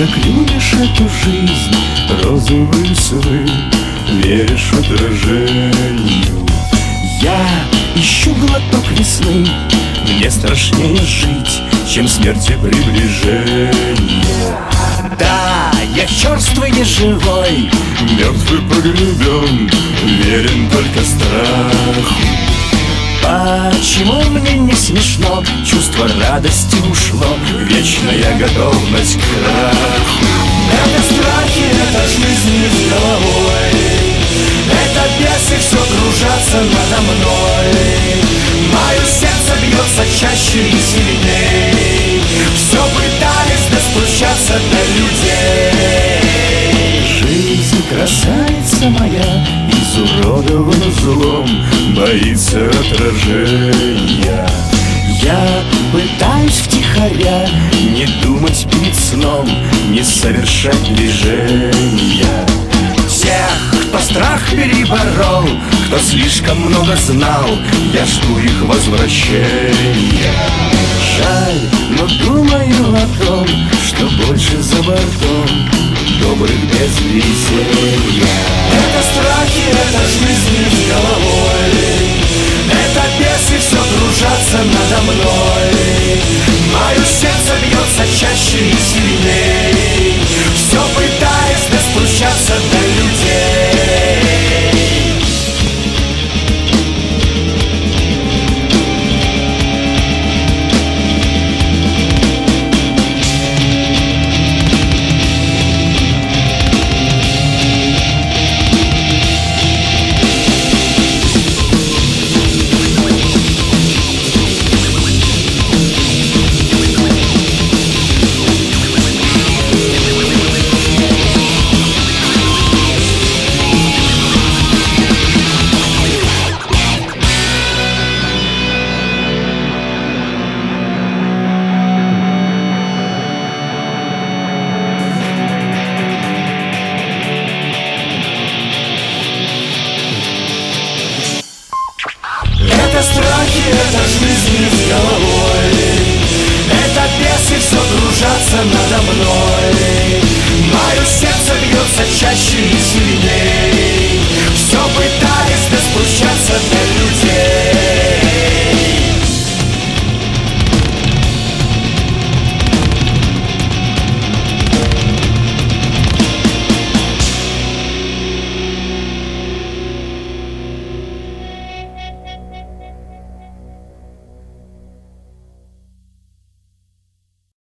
так любишь эту жизнь, розовые сны, веришь отражению. Я ищу глоток весны, мне страшнее жить, чем смерти приближение. Да, я черствый не живой, мертвый погребен, верен только страху. Почему мне не смешно? Чувство радости ушло, вечная готовность к краху. Это страхи, это жизнь с головой, это бесы все кружатся надо мной. Мое сердце бьется чаще и сильней, все пытались достучаться до людей. Жизнь, красавица моя, изуродована злом, боится отражения. Я пытаюсь втихаря не думать перед сном, не совершать движения. Тех, кто страх переборол, кто слишком много знал, я жду их возвращения. Жаль, но думаю о том, что больше за бортом добрых без веселья. Это страхи, это жизнь с головой, это бесы все кружатся надо мной. Мое сердце бьется чаще и сильнее,